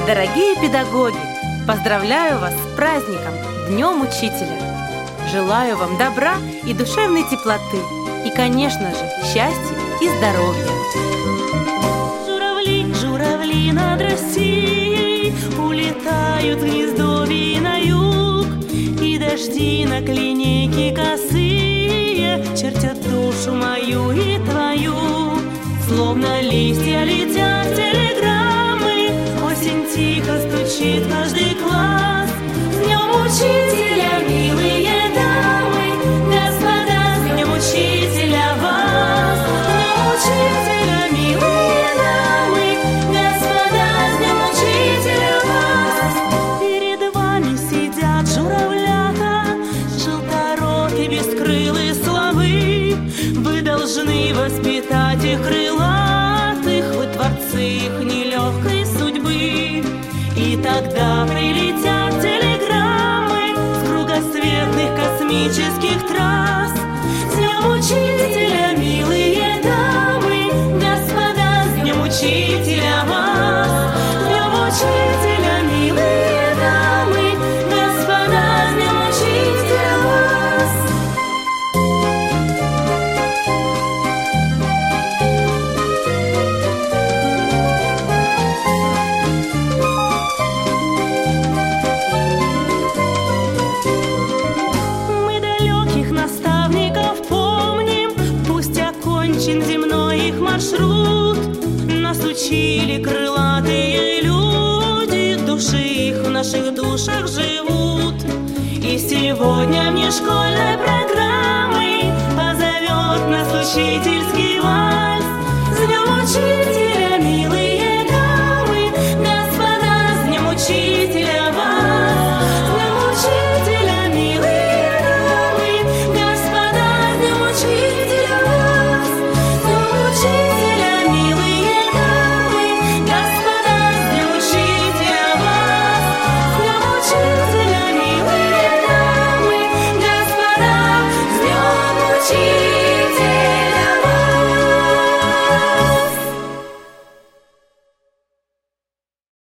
Дорогие педагоги, поздравляю вас с праздником, Днем Учителя! Желаю вам добра и душевной теплоты, и, конечно же, счастья и здоровья! Журавли, журавли над Россией улетают в гнездовье на юг, и дожди на клинейке косые чертят душу мою и твою. Словно листья летят телеграммы, осень тихо стучит в каждый класс. С Днем Учителя, милые дамы, господа, с Днем Учителя вас! С Днем Учителя, милые дамы, господа, с Днем Учителя вас! Перед вами сидят журавлята, желторотые бескрылые славы. Вы должны воспитать их крылатых, вы творцы их нелегкой судьбы. И тогда прилетят телеграммы с кругосветных космических трасс. С Днем Учителя, милые дамы, господа, с Днем Учителя вас! С Днем Учителя, милые дамы, господа, с Днем Учителя вас! Земной их маршрут нас учили крылатые люди, души их в наших душах живут. И сегодня мне школьной программой позовет нас учительский вальс. С Днем Учителя, милые дамы, господа, с Днем Учителя вас! С Днем Учителя, милые дамы, господа, с Днем Учителя вас! Учителя, милые дамы, господа, с Днем Учителя вас! С Днем Учителя, милые дамы, господа, с Днем Учителя!